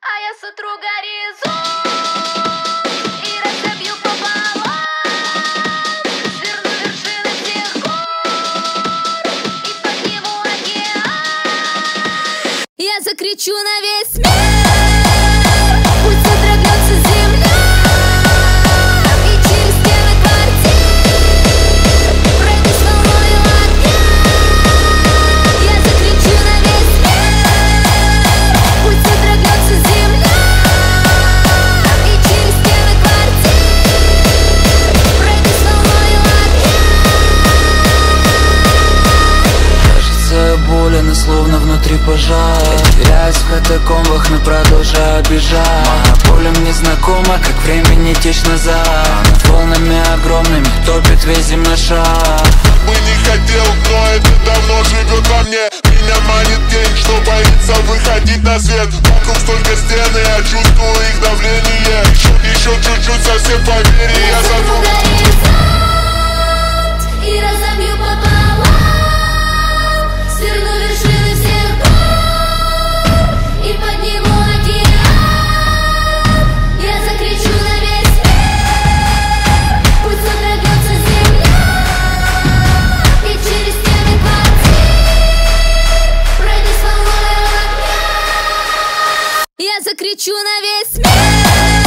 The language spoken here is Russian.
А я сотру горизонт и разобью пополам, сверну вершины всех гор и подниму океан. Я закричу на весь мир, пусть содрогнется земля, и через стены квартир пройдусь волною огня. Я закричу на весь мир, пусть содрогнется земля, и через стены квартир пройдусь волною огня. Кажется, я болен и словно внутри пожар. Теряюсь в катакомбах, но продолжаю бежать. Моя боль мне знакома, как времени течь назад. Над волнами огромными топит весь земной шар. Бы не хотел, но это давно живет во мне. Меня манит тень, что боится выходить на свет. Вокруг столько стен, и я чувствую их давление. Еще чуть-чуть, совсем поверь, и я сотру затру горизонт и разобью пополам, сверну вершины всех гор и подниму океан. Я закричу на весь мир, пусть содрогнется земля, и через стены квартир пройдусь волною огня. Я закричу на весь мир.